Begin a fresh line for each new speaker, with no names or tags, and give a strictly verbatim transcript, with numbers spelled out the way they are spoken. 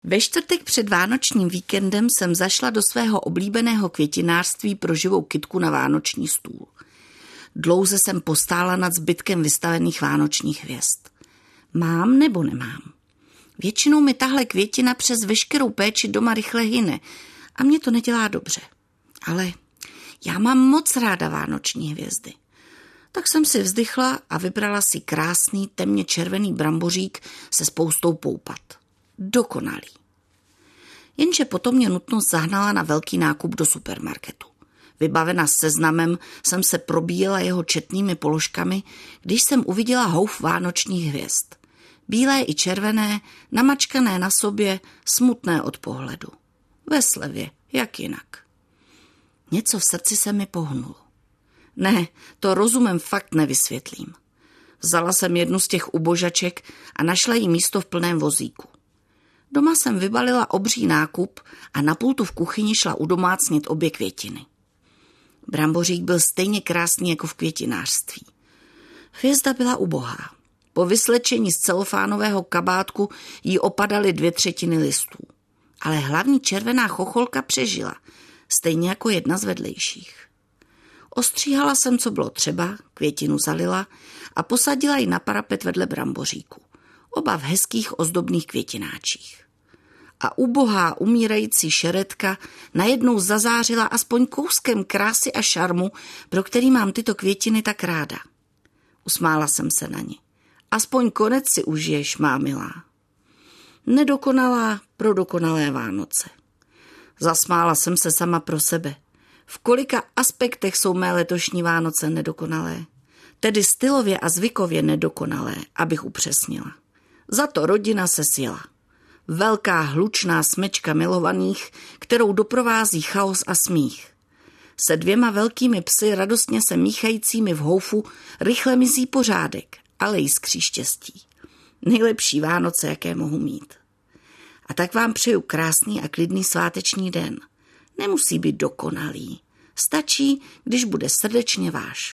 Ve čtvrtek před vánočním víkendem jsem zašla do svého oblíbeného květinářství pro živou kytku na vánoční stůl. Dlouze jsem postála nad zbytkem vystavených vánočních hvězd. Mám nebo nemám? Většinou mi tahle květina přes veškerou péči doma rychle hyne a mě to nedělá dobře. Ale já mám moc ráda vánoční hvězdy. Tak jsem si vzdychla a vybrala si krásný temně červený brambořík se spoustou poupat. Dokonalý. Jenže potom mě nutnost zahnala na velký nákup do supermarketu. Vybavena seznamem jsem se probíjela jeho četnými položkami, když jsem uviděla houf vánočních hvězd. Bílé i červené, namačkané na sobě, smutné od pohledu. Ve slevě, jak jinak. Něco v srdci se mi pohnulo. Ne, to rozumem fakt nevysvětlím. Vzala jsem jednu z těch ubožaček a našla jí místo v plném vozíku. Doma jsem vybalila obří nákup a na pultu v kuchyni šla udomácnit obě květiny. Brambořík byl stejně krásný jako v květinářství. Hvězda byla ubohá. Po vyslečení z celofánového kabátku jí opadaly dvě třetiny listů. Ale hlavní červená chocholka přežila, stejně jako jedna z vedlejších. Ostříhala jsem, co bylo třeba, květinu zalila a posadila ji na parapet vedle bramboříku. Oba v hezkých ozdobných květináčích. A ubohá umírající šeretka najednou zazářila aspoň kouskem krásy a šarmu, pro který mám tyto květiny tak ráda. Usmála jsem se na ně. Aspoň konec si užiješ, má milá. Nedokonalá pro dokonalé Vánoce. Zasmála jsem se sama pro sebe. V kolika aspektech jsou mé letošní Vánoce nedokonalé? Tedy stylově a zvykově nedokonalé, abych upřesnila. Za to rodina se sjela. Velká hlučná smečka milovaných, kterou doprovází chaos a smích. Se dvěma velkými psy radostně se míchajícími v houfu rychle mizí pořádek, ale jiskří štěstí. Nejlepší Vánoce, jaké mohu mít. A tak vám přeju krásný a klidný sváteční den. Nemusí být dokonalý. Stačí, když bude srdečně váš.